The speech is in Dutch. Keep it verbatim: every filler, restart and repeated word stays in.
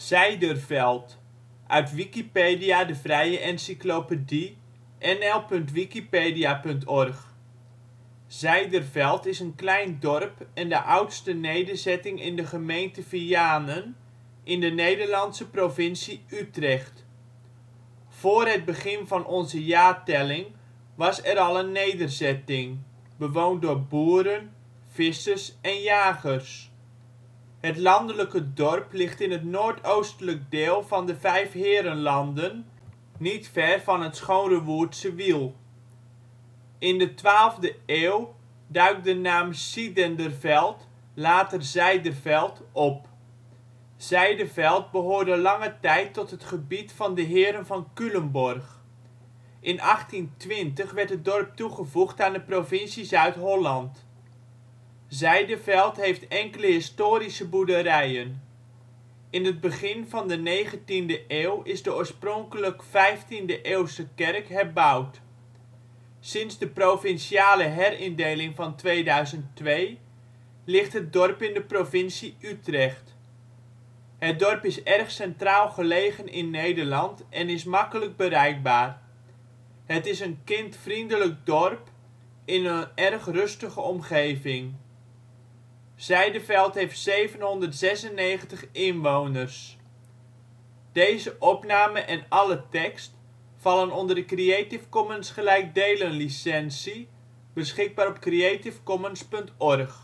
Zijderveld, uit Wikipedia, de vrije encyclopedie. N L punt wikipedia punt org. Zijderveld is een klein dorp en de oudste nederzetting in de gemeente Vianen, in de Nederlandse provincie Utrecht. Voor het begin van onze jaartelling was er al een nederzetting, bewoond door boeren, vissers en jagers. Het landelijke dorp ligt in het noordoostelijk deel van de Vijfheerenlanden, niet ver van het Schoonrewoerdse Wiel. In de twaalfde eeuw duikt de naam Sidenderveld, later Zijderveld, op. Zijderveld behoorde lange tijd tot het gebied van de heren van Culemborg. In achttien twintig werd het dorp toegevoegd aan de provincie Zuid-Holland. Zijderveld heeft enkele historische boerderijen. In het begin van de negentiende eeuw is de oorspronkelijk vijftiende eeuwse kerk herbouwd. Sinds de provinciale herindeling van tweeduizend twee ligt het dorp in de provincie Utrecht. Het dorp is erg centraal gelegen in Nederland en is makkelijk bereikbaar. Het is een kindvriendelijk dorp in een erg rustige omgeving. Zijderveld heeft zevenhonderdzesennegentig inwoners. Deze opname en alle tekst vallen onder de Creative Commons gelijkdelen licentie, beschikbaar op creativecommons punt org